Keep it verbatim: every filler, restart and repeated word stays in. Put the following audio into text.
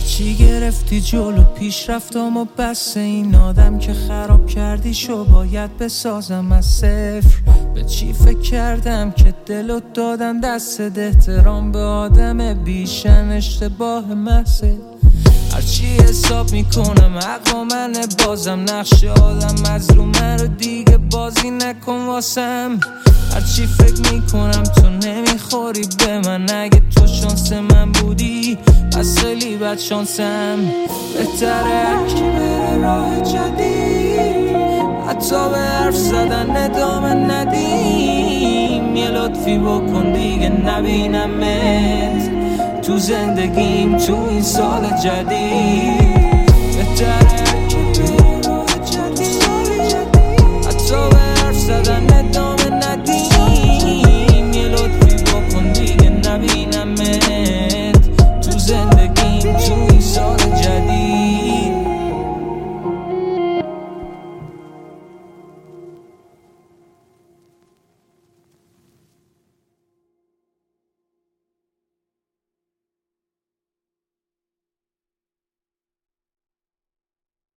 هرچی گرفتی جلو پیش رفتم و بس این آدم که خراب کردی شو باید بسازم از صفر. به چی فکر کردم که دلو دادم دست احترام به آدم بیشن اشتباه محضه. هرچی حساب میکنم حق با منه بازم نقش آدم از رو من رو دیگه بازی نکن واسم. هرچی فکر میکنم تو نمیخوری به من اگه تو شانس من بودی پس خیلی بد شانسم. بهتره هرکی بره راه جدید حتی به حرف زدن ادامه ندیم. یه لطفی بکن دیگه نبینمت تو زندگیم تو این سال جدید. بهتره